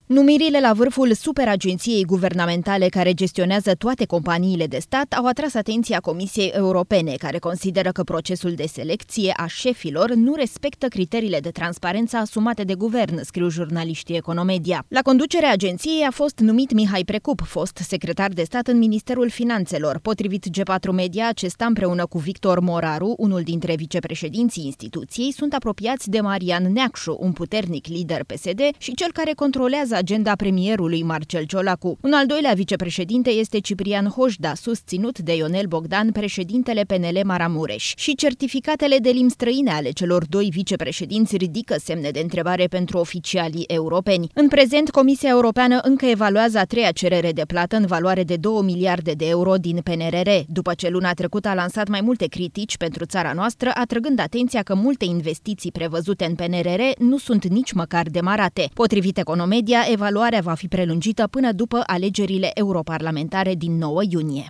Numirile la vârful superagenției guvernamentale care gestionează toate companiile de stat au atras atenția Comisiei Europene, care consideră că procesul de selecție a șefilor nu respectă criteriile de transparență asumate de guvern, scriu jurnaliștii Economedia. La conducerea agenției a fost numit Mihai Precup, fost secretar de stat în Ministerul Finanțelor. Potrivit G4 Media, acesta împreună cu Victor Moraru, unul dintre vicepreședinții instituției, sunt apropiați de Marian Neacșu, un puternic lider PSD și cel care controlează agenda premierului Marcel Ciolacu. Un al doilea vicepreședinte este Ciprian Hojda, susținut de Ionel Bogdan, președintele PNL Maramureș. Și certificatele de limbi străine ale celor doi vicepreședinți ridică semne de întrebare pentru oficialii europeni. În prezent, Comisia Europeană încă evaluează a treia cerere de plată în valoare de 2 miliarde de euro din PNRR, după ce luna trecută a lansat mai multe critici pentru țara noastră, atrăgând atenția că multe investiții prevăzute în PNRR nu sunt nici măcar demarate. Potrivit Economedia, evaluarea va fi prelungită până după alegerile europarlamentare din 9 iunie.